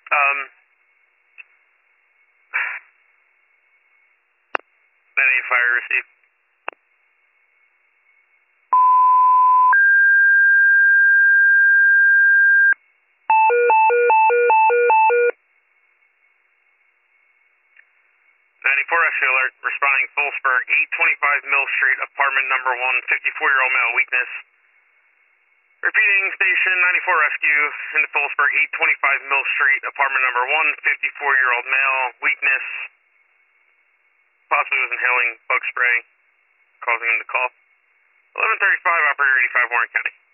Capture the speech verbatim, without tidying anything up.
Um, then a fire received. ninety-four rescue alert, responding Phillipsburg, eight twenty-five Mill Street, apartment number one, fifty-four-year-old male, weakness. Repeating, station ninety-four rescue in the Phillipsburg, eight twenty-five Mill Street, apartment number one, fifty-four-year-old male, weakness. Possibly was inhaling bug spray, causing him to cough. eleven thirty-five, operator eighty-five, Warren County.